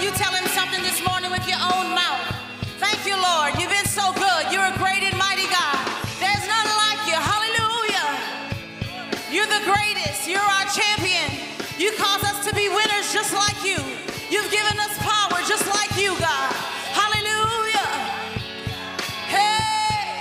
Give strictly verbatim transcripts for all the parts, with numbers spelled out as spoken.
you tell him something this morning with your own mouth. Thank you, Lord. You've been so good. You're a great and mighty God. There's none like you. Hallelujah. You're the greatest. You're our champion. You cause us to be winners just like you. You've given us power just like you, God. Hallelujah. Hey.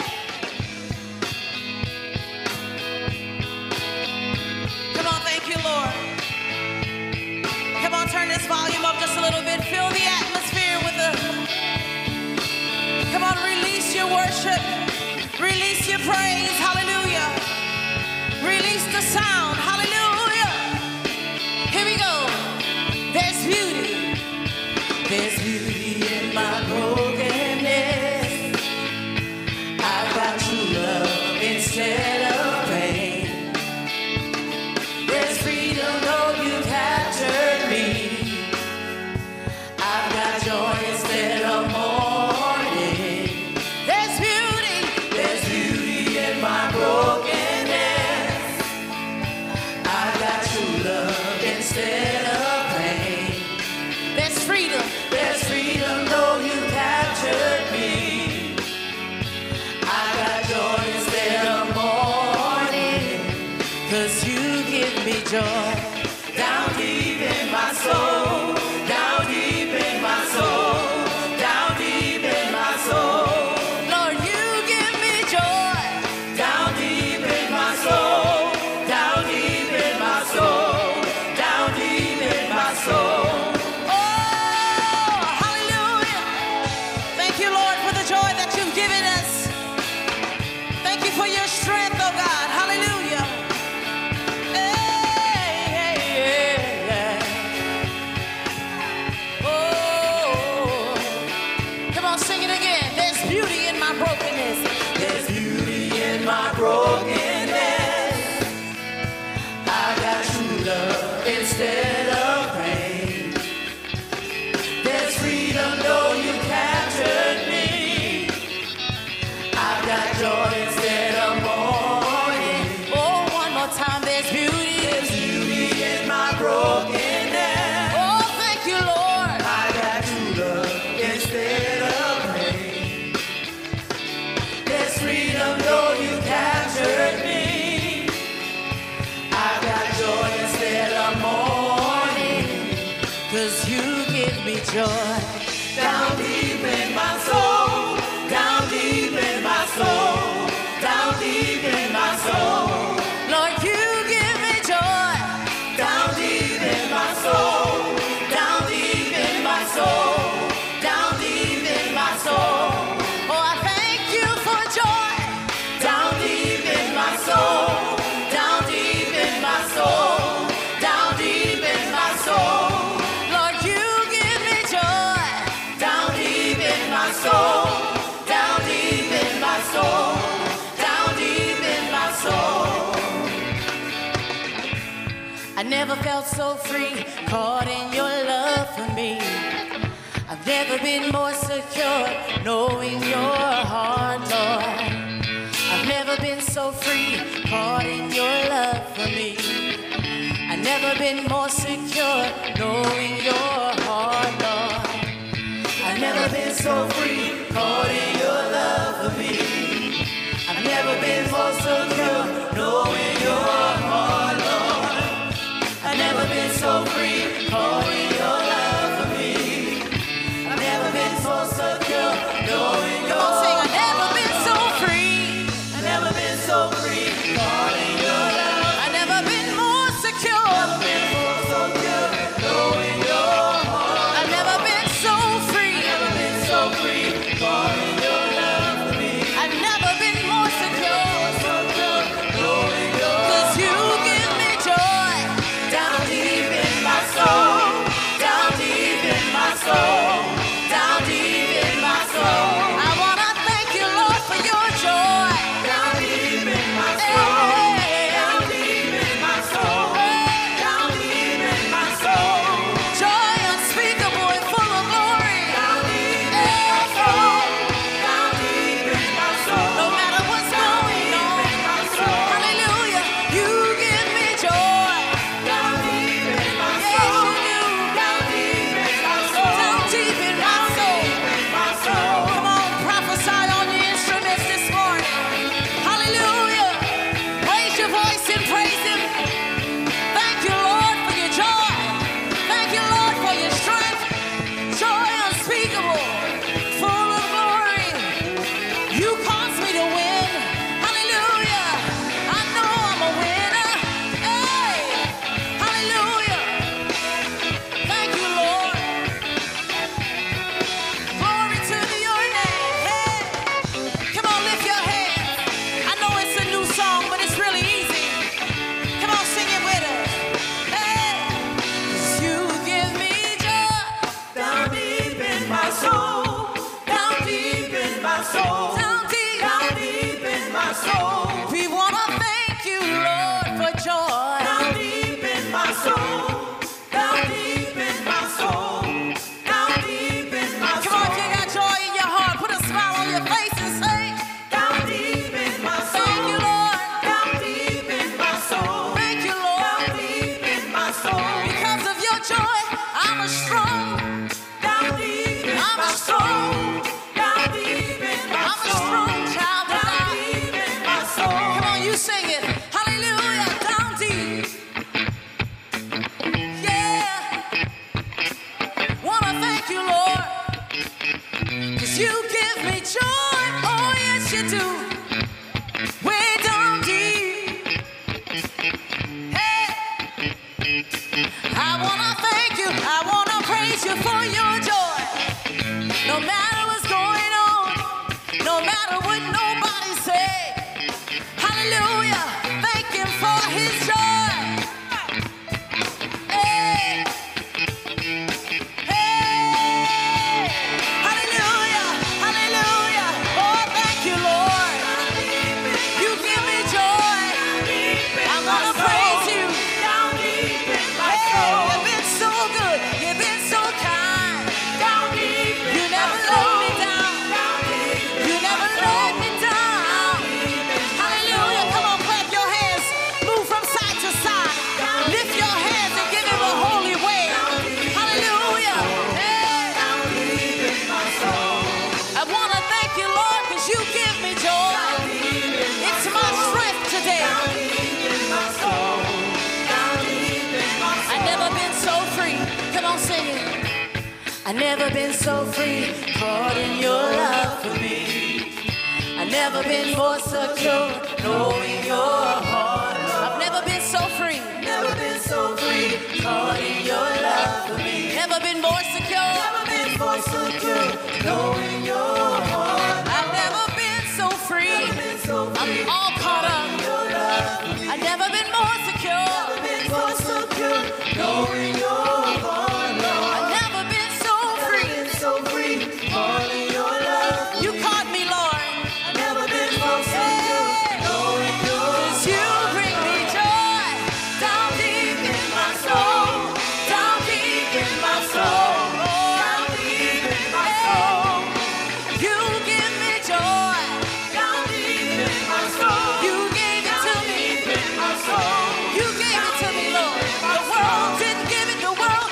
Come on, thank you, Lord. Come on, turn this volume up just a little bit. Fill the atmosphere with a... Come on, release your worship. Release your praise. Hallelujah. Release the sound. Hallelujah. Here we go. There's beauty. There's beauty in my brokenness. I've got true love instead of pain. There's freedom though you captured me. I've got joy instead of mourning. There's beauty. There's beauty in my brokenness. I've got true love instead of pain. There's freedom. There's freedom though you captured me. I got joy instead of mourning. Cause you give me joy down deep in my soul. Down deep in my soul. Down deep in my soul. Lord, you give me joy down deep in my soul. Down deep in my soul. Down deep in my soul. Oh, hallelujah. Thank you, Lord, for the joy that you've given us. Thank you for your strength, oh God. Hallelujah. Hey, hey, yeah, yeah. Oh, come on, sing it again. There's beauty in my brokenness. There's beauty in my brokenness. I got true love instead of pain. There's freedom though you captured me. I've got joy instead of mourning. Oh, one more time. There's beauty. There's beauty in my brokenness. Oh, thank you, Lord. I got true love instead of pain. There's freedom though you captured me. I've got joy instead of mourning. Cause you give me joy down deep in my soul. Down deep in my soul. Down deep in my soul. Lord, you give me joy down deep in my soul. Down deep in my soul. Down deep in my soul. Oh, I thank you for joy down deep in my soul. Down deep in my soul. Down deep in my soul. Lord, you give me joy down deep in my soul. Down deep in my soul. Down deep in my soul. I never felt so free, caught in your love for me. I've never been more secure, knowing your heart, Lord. I've never been so free, caught in your love for me. I've never been more secure, knowing your heart, Lord. I've never been so free, caught in your love for me. I've never been more secure, knowing your heart, Lord. I've never been so free, caught in your love for me. I've never been so secure, knowing your heart. Sing, I've never been so free. I've never been so free, caught in your love. I've never been more secure. Never been more secure, knowing your heart. I've never been so free. I've never been so free, caught in your soul. Down deep, down deep in my soul. We wanna thank you, Lord, for joy. Down deep in my soul. Down deep in my soul. Down deep in my soul. Come on, if you got joy in your heart, put a smile on your face and say, down deep in my soul. Thank you, Lord. Down deep in my soul. Thank you, Lord. Down deep in my soul. Because of your joy, I'm a strong. Down deep in I'm my a strong. Down deep in my I'm soul. A strong child of God. Down deep in my soul. Come on, you sing it. Hallelujah. Down deep. Yeah. Wanna thank you, Lord. Cause you give me joy. Oh, yes, you do. Way down deep. Hey. I wanna thank you. I wanna praise you for your joy. No matter what's going on, no matter what nobody say. Hallelujah. Thank him for his joy. Hey. Hey. Hallelujah. Hallelujah. Oh, thank you, Lord. You give me joy. I'm gonna praise you. Hey, you've been so good. You've been so kind. You never let me down. You never let me down. Hallelujah. Come on, clap your hands. Move from side to side. Lift your hands and give him a holy wave. Hallelujah. Hey. I want to thank you, Lord, because you give me joy. It's my strength today. I never been so free. Come on, sing it. I never been so free, caught in your love for me. I never been more secure, knowing your heart. I've never been so free, never been so free, caught in your love for me. Never been more secure, never been more secure, knowing your heart. I've never been so free, never been so free, I'm all caught up. I've never been more secure, never been more secure, knowing your heart. I've never been so free, so free, caught in your love. You caught me, Lord. I've never been more secure, knowing your heart. 'Cause you bring me joy, down deep in my soul, down deep in my soul, down deep in my soul. You give me joy, down deep in my soul. You gave it to me, in my soul. You gave it to me, Lord. The world didn't give it, the world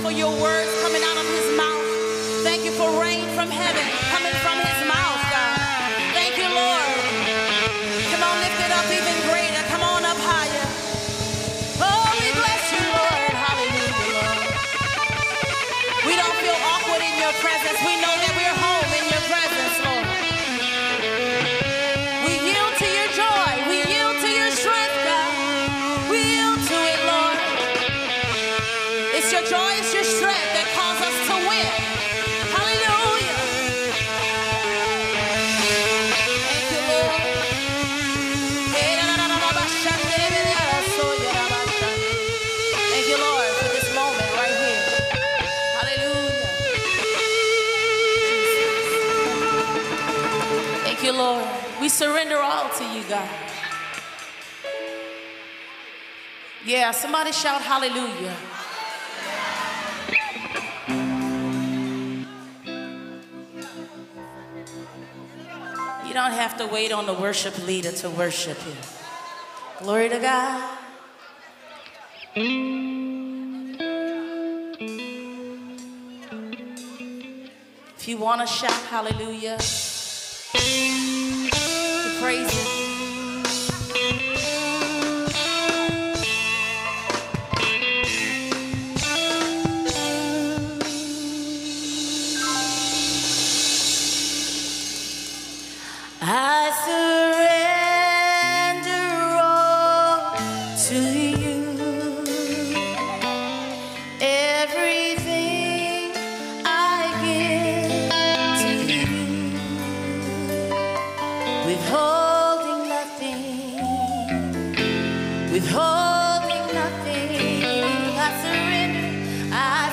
for your words coming out of his mouth. Thank you for rain from heaven coming from his mouth, God. Thank you, Lord. Come on, lift it up even greater. Come on up higher. Oh, we bless you, Lord. Hallelujah, Lord. We don't feel awkward in your presence. We know that we're home in your presence, Lord. We yield to your joy. We yield to your strength, God. We yield to it, Lord. It's your joy, it's your strength that calls us to win. Hallelujah. Thank you, Lord. Thank you, Lord, for this moment right here. Hallelujah. Thank you, Lord. We surrender all to you, God. Yeah, somebody shout hallelujah. You don't have to wait on the worship leader to worship him. Glory to God. If you want to shout hallelujah, to praise him. I surrender all to you. Everything I give to you. Withholding nothing. Withholding nothing. I surrender. I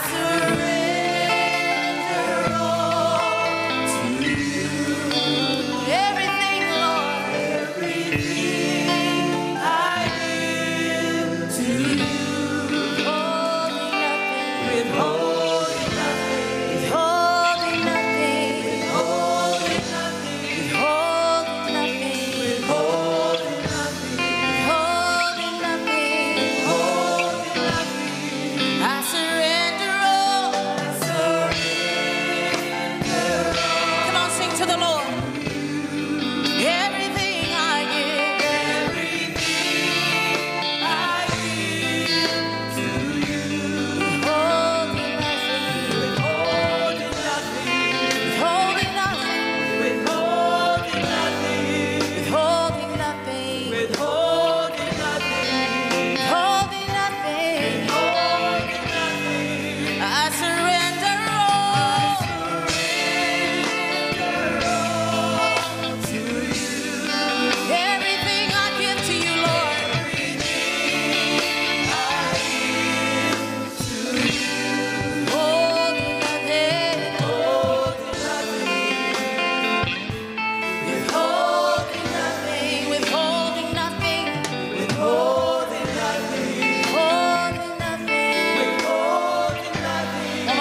surrender all to you. Everything, Lord, everything I give to you. Withholding nothing, withholding nothing, withholding nothing, withholding nothing, withholding nothing, withholding nothing, withholding nothing. I surrender all. I surrender all. Come on, sing to the Lord. Everything I give, everything I give to you. Withholding nothing, withholding nothing, withholding nothing, withholding nothing, withholding nothing, withholding nothing, withholding nothing, withholding nothing. I surrender all. To you. Everything I give to you, Lord. Everything I give to you. Withholding nothing, withholding nothing, withholding nothing, withholding nothing, withholding nothing, withholding nothing, withholding nothing. I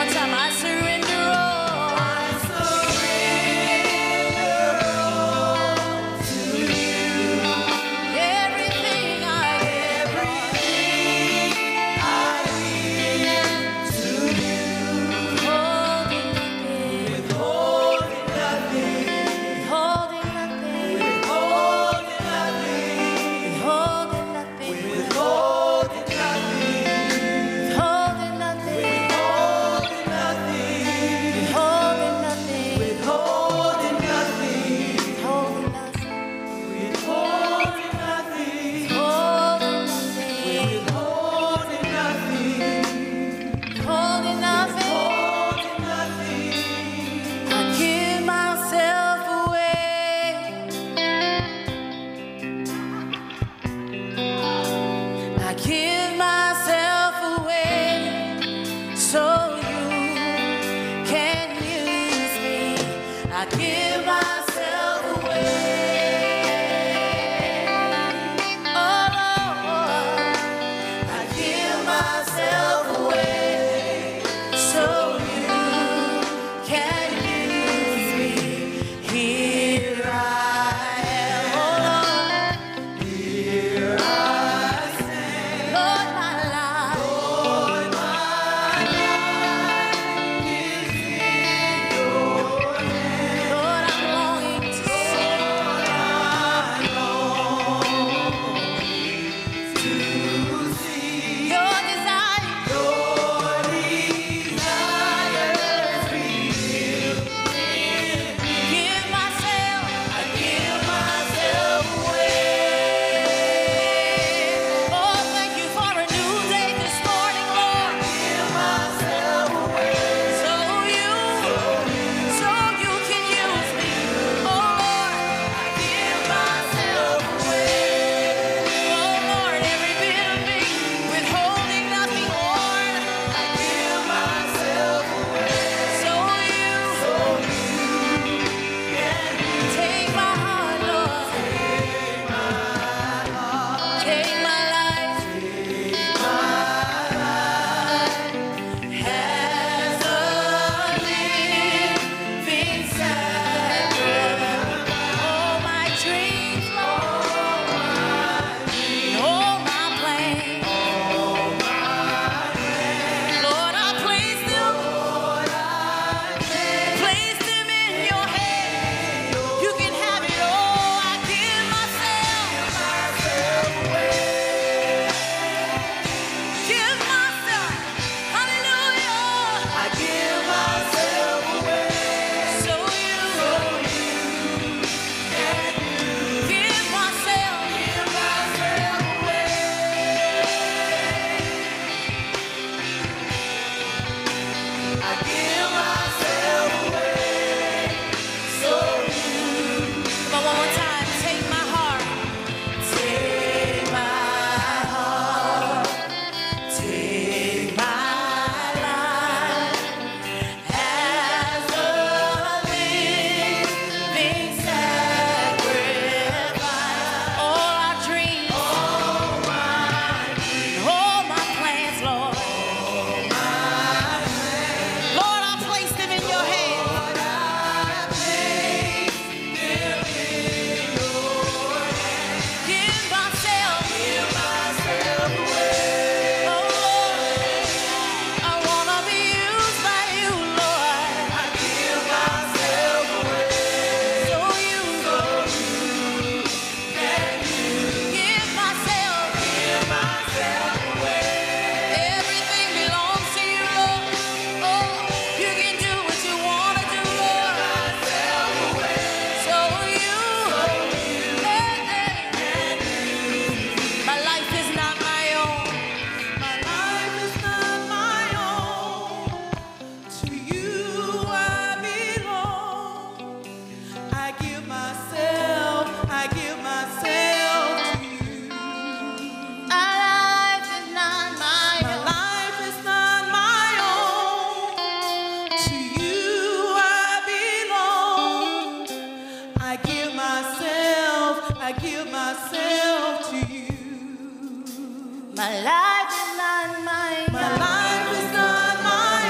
My life is not my own. My life is not my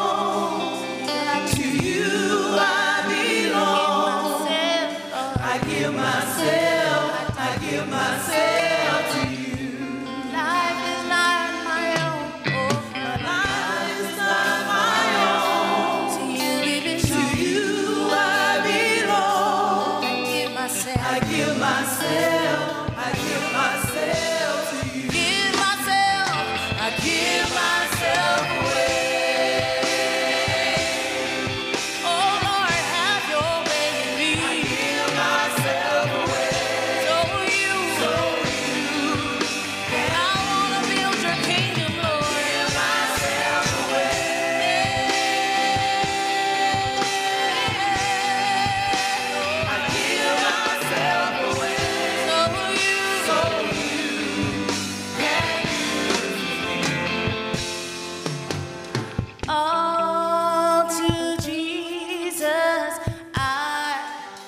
own. To you I belong. I give myself, I give myself to you. Life is not my own. Oh, my life is not my own. To you it belongs. To you I belong. I give myself, I give myself, I give myself to you. Give myself, I give myself away. Oh Lord, have your way in me. I give myself away. So you, so you. I wanna build your kingdom, Lord. Give myself away. I give myself away. So you, so you can use me. All to Jesus I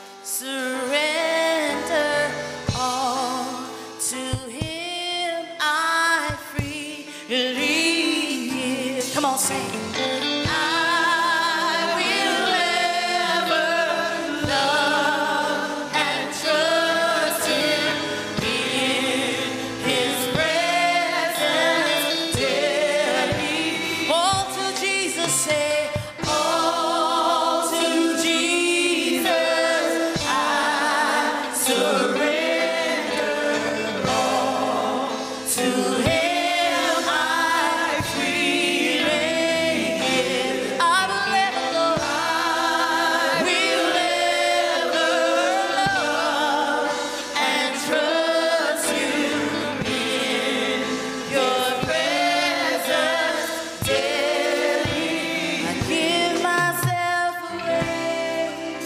surrender. All to Him I freely give. Come on, sing. I will ever love and trust Him in His presence daily. All to Jesus, say. All to Jesus I surrender. All to Him I freely give. I will ever love. I will ever love and trust You in Your presence daily. I give myself away.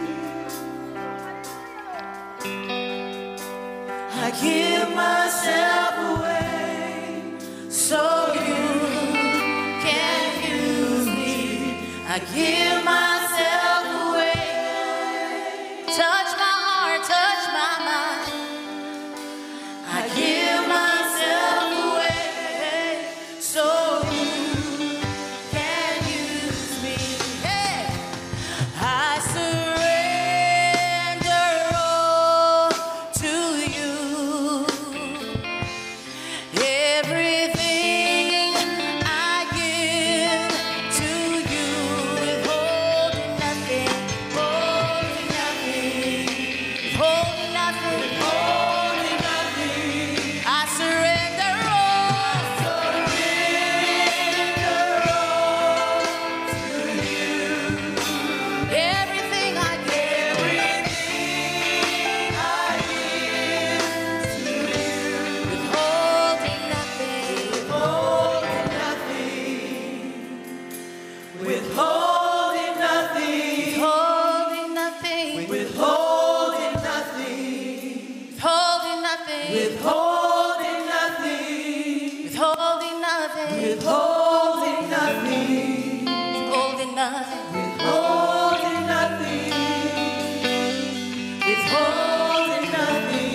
I give myself away so You can use me. I give myself away. Touch my heart, touch my mind. I give myself away so You can use me. Hey, I surrender all to You. Everything I give to You, withholding Withholding nothing. Withholding nothing. Withholding nothing. Withholding nothing. Withholding nothing. Withholding nothing. Withholding nothing. Withholding nothing. Withholding nothing. Withholding nothing.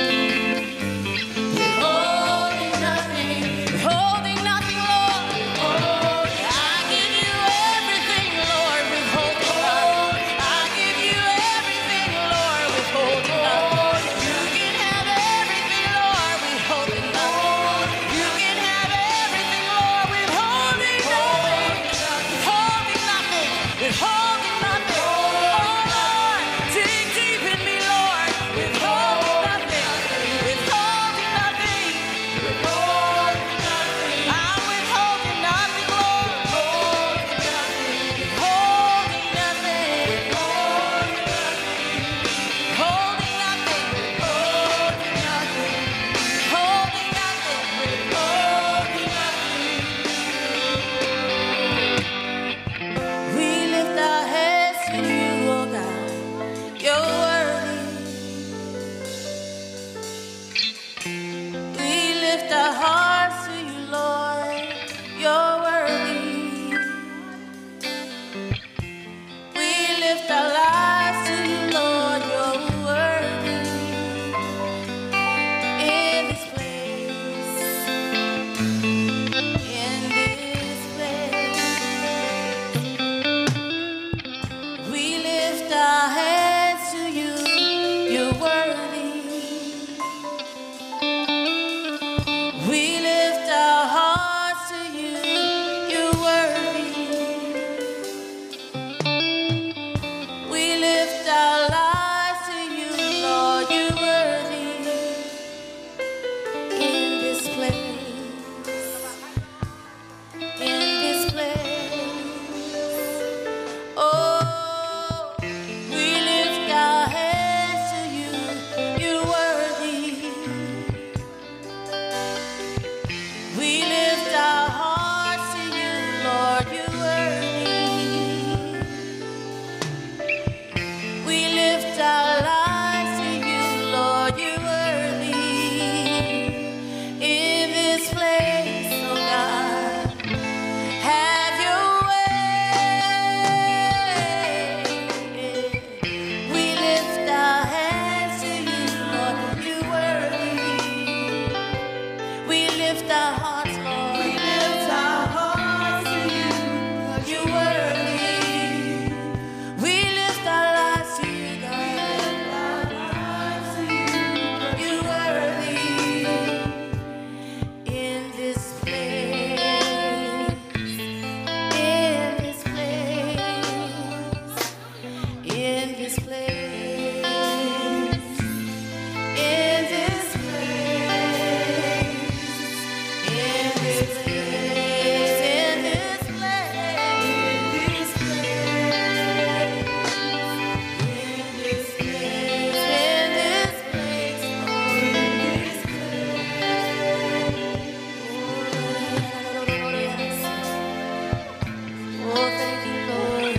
Withholding nothing. Withholding nothing, Lord. I give you everything, Lord. Withholding nothing. I give you everything, Lord. Withholding nothing. You can have everything, Lord. Withholding nothing. You can have everything, Lord. Withholding nothing. Withholding nothing. Withholding nothing. Oh, Lord, dig deep in me, Lord. Withholding nothing. Withholding nothing. Withholding nothing. I'm withholding nothing, Lord. Withholding nothing. Withholding nothing. Withholding nothing. Withholding nothing. Withholding nothing. Withholding nothing. We lift our heads to you, oh God. You're worthy. We lift our hearts to you, Lord. You're worthy. We lift our lives to you, Lord. You're worthy. In this place, in this place, we lift our hands to you. You're worthy. We lift our hearts to you. You're worthy. We lift our lives to you, Lord. You're worthy. In this place, in this place, oh, we lift our hands to you. You're worthy. We lift our hearts to you, Lord. You're worthy. We lift our lives to you, Lord. You're worthy. In this place, oh God, have your way. We lift our hands to you, Lord. You're worthy. We lift our hearts, Lord. We lift our hearts to you, Lord. You're worthy. We lift our lives to you, God. You're worthy. In this place, in this place, in this place, in this place. In this place, in this place, in this place, in this place, in this place. Oh, thank you, Lord.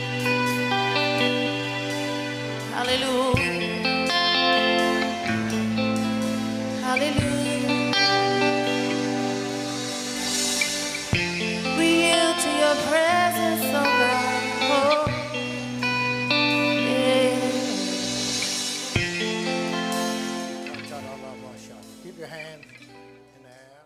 Hallelujah. Hallelujah. We yield to your presence, oh God. Oh, yeah. Keep your hands in the air.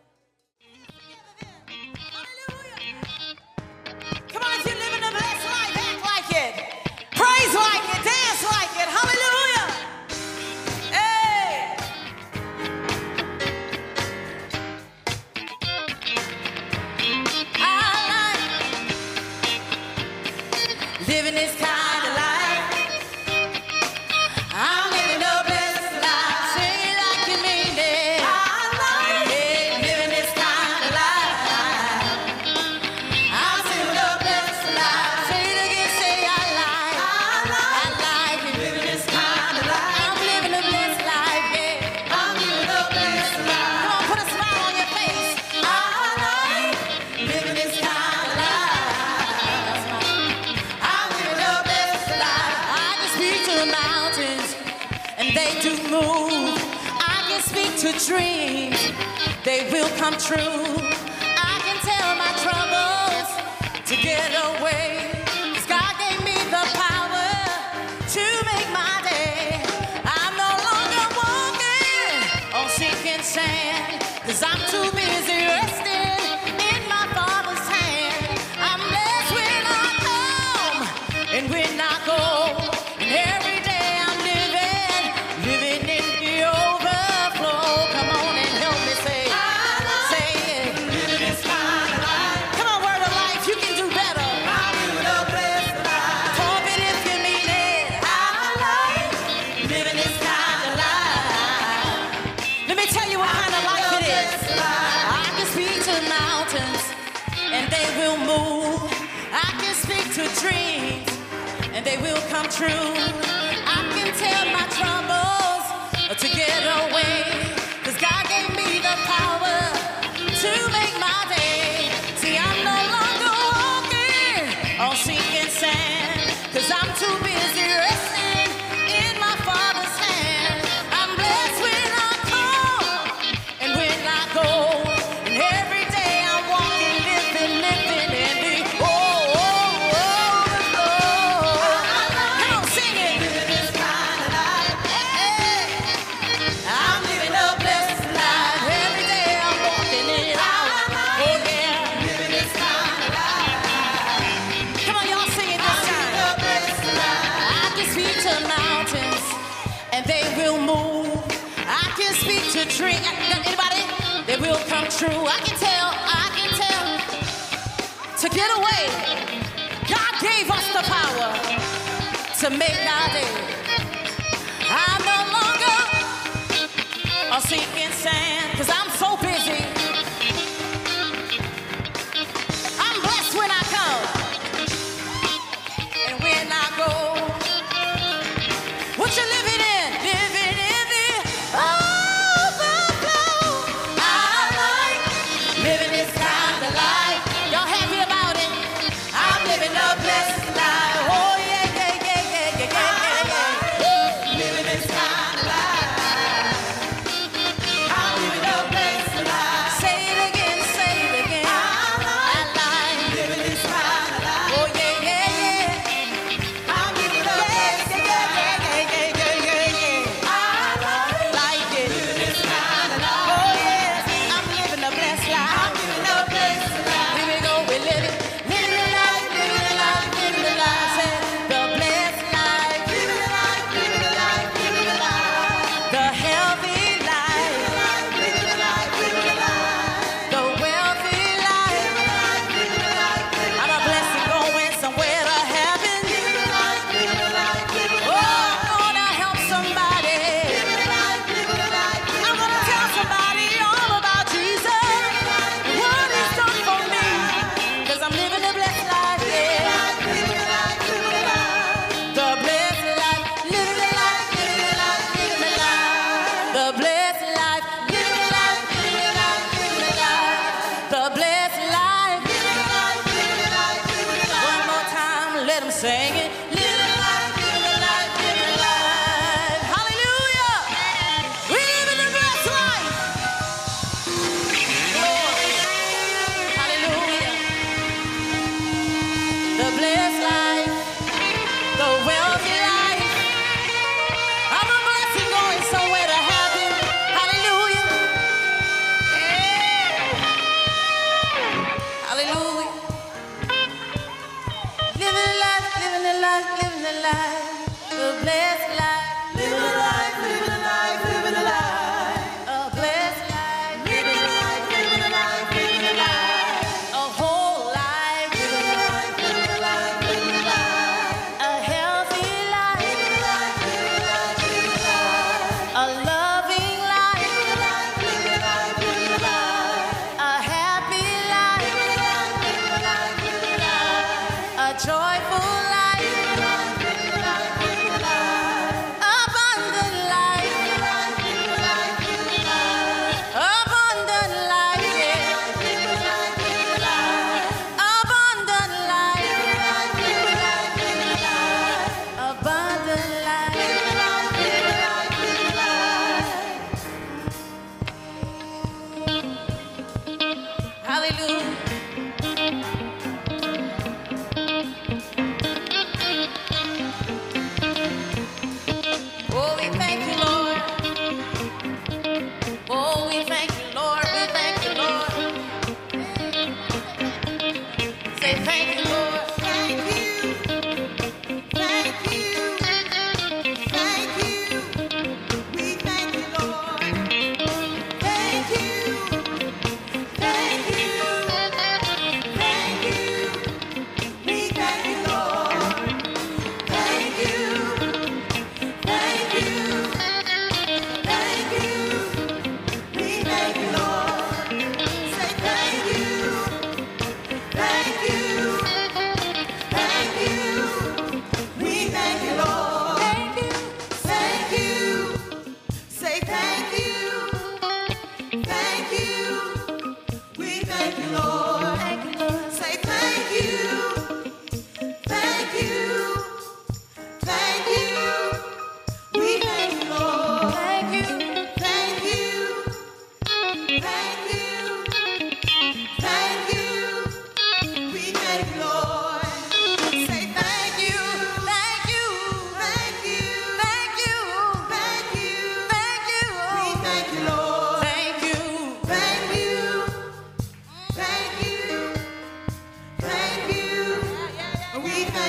Come on, if you're living a blessed life, act like it. Praise like it. Dance like it. Hallelujah. Hey. I like living this kind of life. I'm living a blessed life. Sing it like you mean it. I like living this kind of life. I'm living a blessed life. Say it again, say I like. I like, I like living this kind of life. I'm living a blessed life, yeah. I'm living a blessed life. Come on, put a smile on your face. I like living this kind of life. do move. I can speak to dreams, they will come true. I can tell my troubles to get away. 'Cause God gave me the power to make my day. I'm no longer walking on sinking sand, 'cause I'm too busy resting in my Father's hand. I'm blessed when I come and when I go. And every day I'm living, living in the overflow. Come on and help me say, say it. Living this kind of life. Come on, word of life, you can do better. I'm living a blessed life. Talk it if you mean it. I like living this kind of life. Let me tell you what kind of life it is. I can speak to mountains and they will move. I can speak to dreams and they will come true. I can tell my troubles to get away. 'Cause God gave me the power to make my day. See, I'm no longer walking on sinking sand, 'cause I'm too busy resting in my Father's hand. I'm blessed when I come and when I go. And every day I'm walking, living, living in the oh, oh, oh, oh. Come on, sing it. Living this kind of life. Hey, I'm living a blessed life. Every day I'm walking it out. Oh yeah, living this kind of life. Come on, y'all, sing it this time. I can speak to mountains and they will move. I can speak to dreams. Anybody? They will come true. I can tell, I can tell. To get away, God gave us the power to make our day. I'm no longer a sinking sand, 'cause I'm so busy. I'm blessed when I come and when I go. What you living in? Living in the overflow. I like living this kind of life. Y'all happy about it? I'm living a blessed life. Oh yeah, yeah, yeah, yeah, yeah, yeah, yeah. Living this kind of life. I'm living a blessed life. Say it again, say it again. I like living this kind of life. Oh yeah, yeah, yeah. I'm living a blessed life. Yeah, yeah, yeah, yeah, yeah, yeah. I like it. Living this kind of life. Oh yes, I'm living a blessed life. I'm living a blessed life. Here we go, we live it. Living the life, living the life, living the life. Say the blessed life. Living the life, living the life, living the life. The healthy life. Living the life, living the life. The wealthy life. Living the life, living the life. I'm a blessing going somewhere to heaven. Living the life, living the life, living the life. Oh, I'm gonna help somebody. Living the life, living the life. I'm gonna tell somebody all about Jesus and what He's done for me. 'Cause I'm living a blessed life, yeah. Living the life, living the life. The blessed life, living the life, living the life, living the life. The blessed life, living the life, living the life, living the life. The blessed life, living the life, living the life, living the life. One more time, let 'em sing it. Living the life, living the life, living the life. Hallelujah. We live in the blessed life. Glory. Hallelujah. The blessed life, the wealthy life. I'm a blessing going somewhere to heaven. Hallelujah. Yeah. Hallelujah. Living the life, living the life, living the life. The blessed life. Living the life, living the life, living the life. A blessed life. Living the life, living the life, living the life. A whole life. Living the life, living the life, living the life. A healthy life. Living the life, living the life, living the life. A loving life. Living the life, living the life, living the life. A happy life. Living the life, living the life, living the life. A joyful life. Living the life, living the life, living the life. Abundant life. Living the life, living the life, living the life. Abundant life, yeah. Living the life, living the life. Abundant life. Living the life, living the life, living the life. Abundant life. Living the life, living the life, living the life.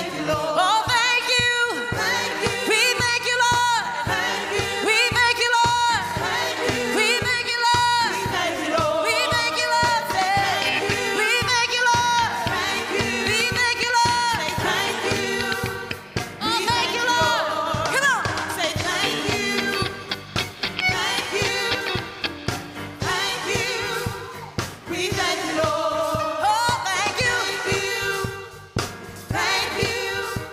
thank you, Lord. Oh, thank you. Thank you. We thank you, Lord. Thank you. We thank you, Lord. Thank you. We thank you, Lord. We thank you, Lord. We thank you, Lord. Thank you. We thank you, Lord. Thank you. We thank you, Lord. Thank you. Oh, thank you, Lord. Come on. Say thank you. Thank you. Thank you. We thank you, Lord. Oh, thank you. Thank you. Thank you.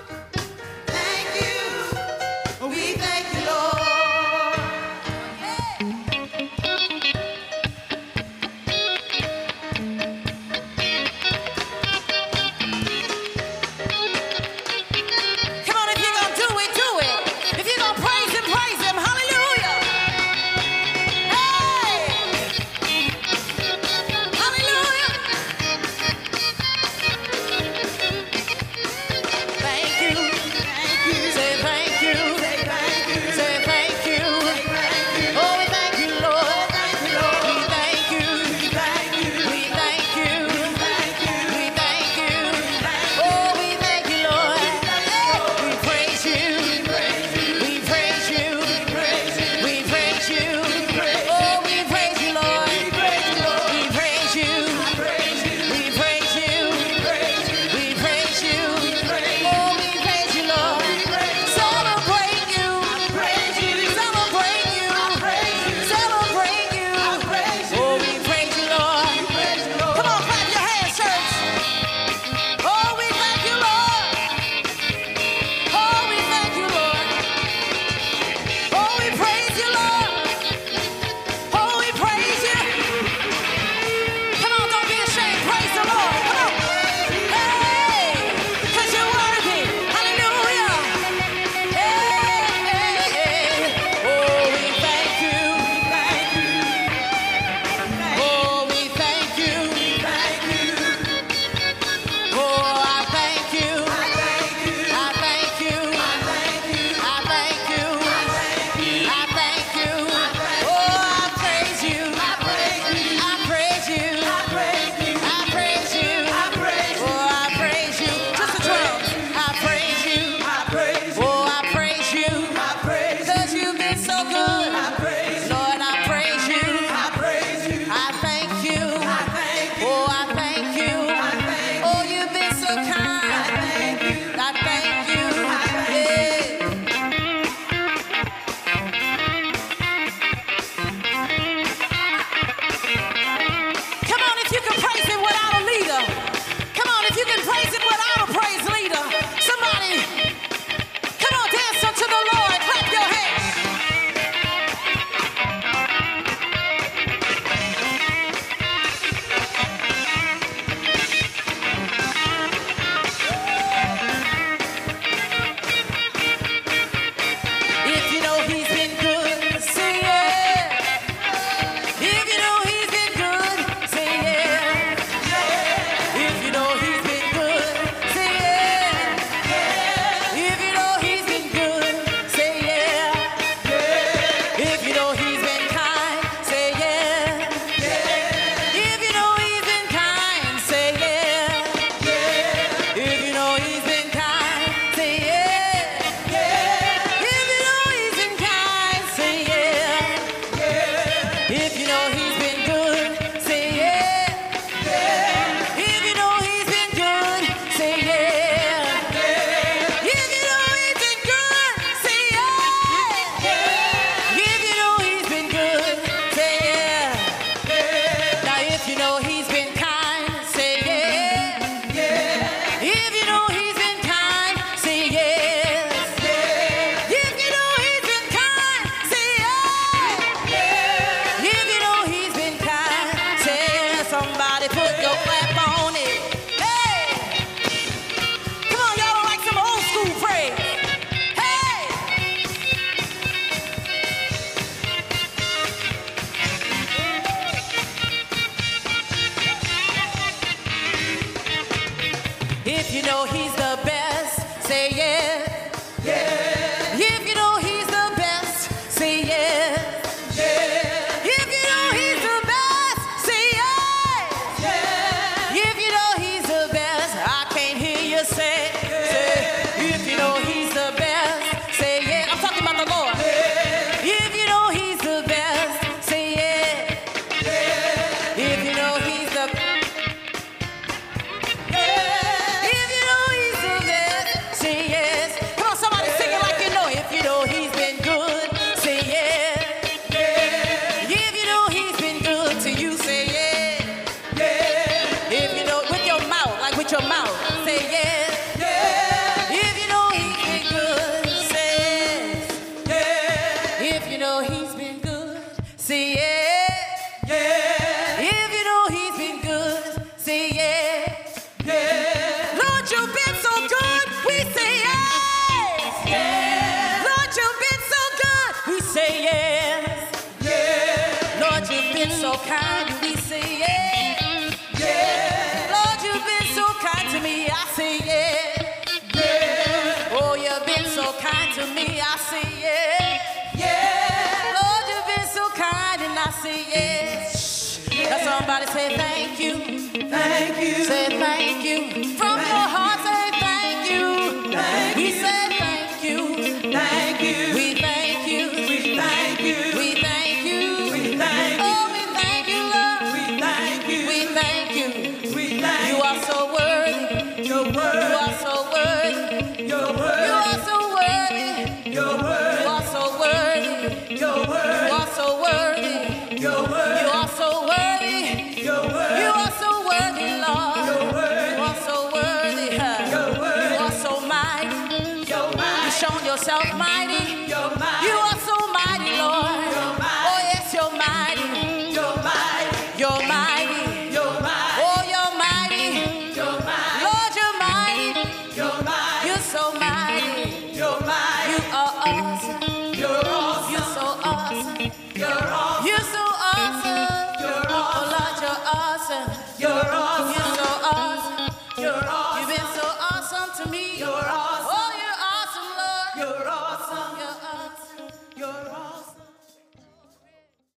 so kind, we say yeah. Yeah. Lord, you've been so kind to me, I say yeah. Yeah. Oh, you've been so kind to me, I say yeah. Yeah. Lord, you've been so kind, and I say yes. Yeah. Now somebody say thank you. Thank you. Say thank you. From your heart, say thank you. Thank we you. Say thank you. Thank you. We thank you. We thank you. We thank you. We thank you. Oh, we thank you, Lord. We thank you. We thank you. We thank you. You are so worthy. You're worthy. You are so worthy. You're worthy. You are so worthy. You're worthy. You are so worthy. You're worthy. You are so worthy. You're worthy. You are so worthy. You're worthy. You are so worthy, Lord. You're worthy. You are so worthy. You're worthy. You are so mighty. You're mighty. You've shown yourself mighty. You're mighty. You are